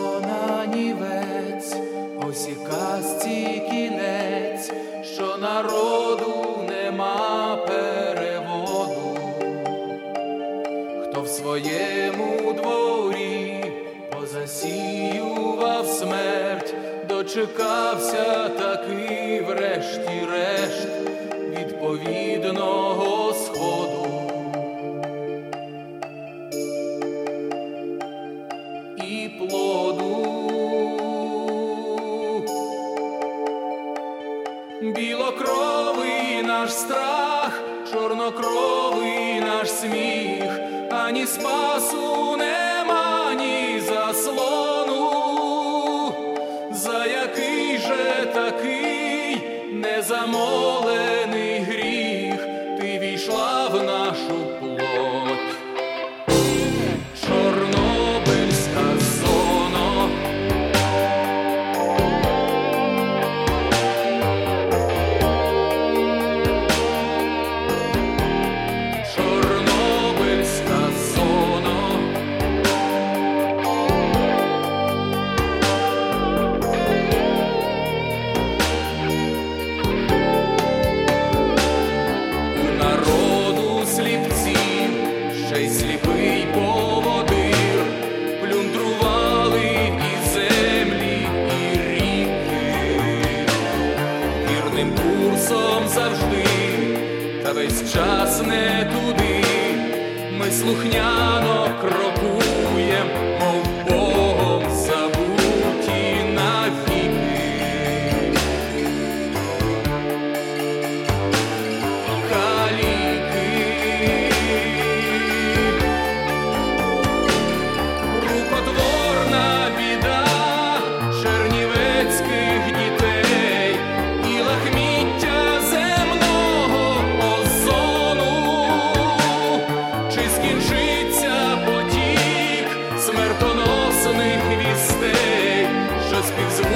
нанівець, ось і казці кінець, що народу нема переводу. Хто в своєму дворі позасіював смерть, дочекався таки врешті-решт відповідного сходу. І плоду. Білокровий наш страх, чорнокровий наш сміх, ані спасу нема, ні заслону. За який же такий незамолений гріх ти війшла в нашу плоть? Чорнобильська зона. Чорнобильська зона. У народу сліпців ще й сліпий поводир, плюндрували і землі, і ріки, вірним курсом завжди, та весь час не туди. Ми слухняно крокуєм, мов Богом забуті навіки. Каліки, рукотворна біда чернівецьких дітей і лахміття земного озону. Чи скінчиться потік смертоносних вістей, що співзвучить